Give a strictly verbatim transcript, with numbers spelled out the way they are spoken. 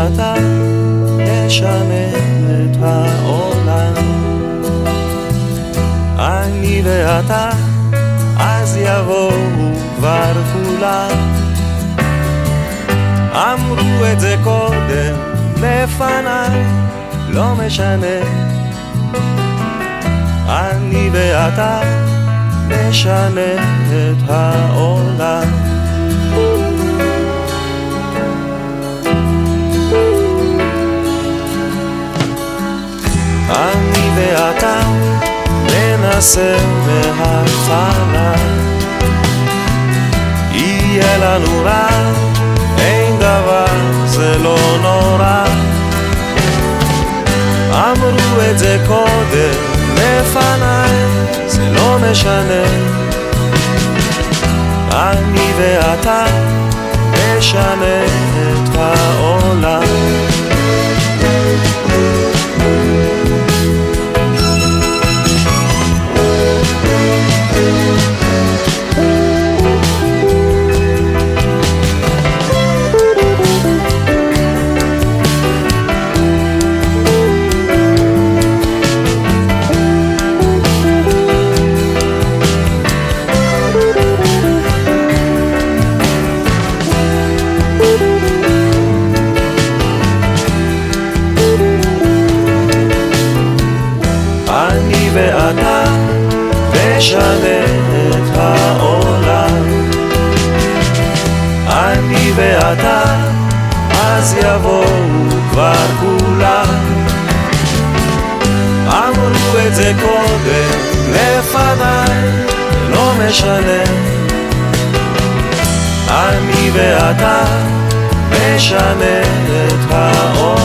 ואתה נשנה את העולם. אני ואתה אז יבואו כבר כולם. אמרו את זה קודם לפניי, לא משנה. אני ואתה נשנה את העולם. אני ואתה ננסה מההתחלה. יהיה לנו רע, אין דבר, זה לא נורא. אמרו את זה קודם לפניי, זה לא משנה. אני ואתה נשנה את העולם. אני ואתה נשנה את העולם. אני ואתה אז יבואו כבר כולם. אמרו את זה קודם לפניי, לא משנה. אני ואתה נשנה את העולם.